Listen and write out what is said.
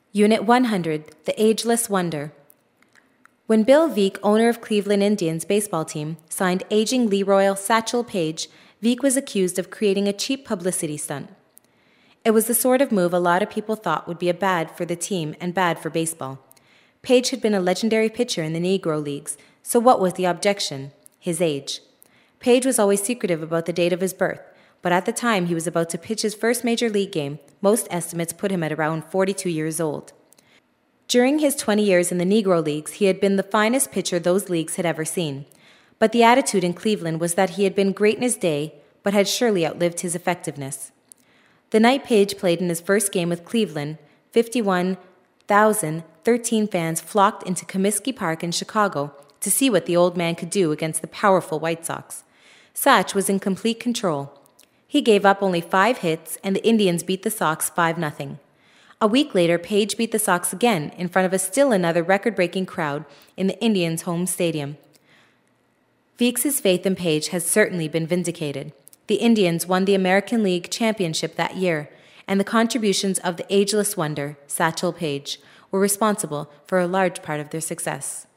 Unit 100, The Ageless Wonder. When Bill Veeck, owner of Cleveland Indians baseball team, signed aging Leroy Satchel Paige, Veeck was accused of creating a cheap publicity stunt. It was the sort of move a lot of people thought would be bad for the team and bad for baseball. Paige had been a legendary pitcher in the Negro Leagues, so what was the objection? His age. Paige was always secretive about the date of his birth, but at the time he was about to pitch his first major league game, most estimates put him at around 42 years old. During his 20 years in the Negro Leagues, he had been the finest pitcher those leagues had ever seen. But the attitude in Cleveland was that he had been great in his day, but had surely outlived his effectiveness. The night Paige played in his first game with Cleveland, 51,013 fans flocked into Comiskey Park in Chicago to see what the old man could do against the powerful White Sox. Satch was in complete control. He gave up only 5 hits, and the Indians beat the Sox 5-0. A week later, Paige beat the Sox again in front of still another record-breaking crowd in the Indians' home stadium. Veeck's faith in Paige has certainly been vindicated. The Indians won the American League Championship that year, and the contributions of the ageless wonder, Satchel Paige, were responsible for a large part of their success.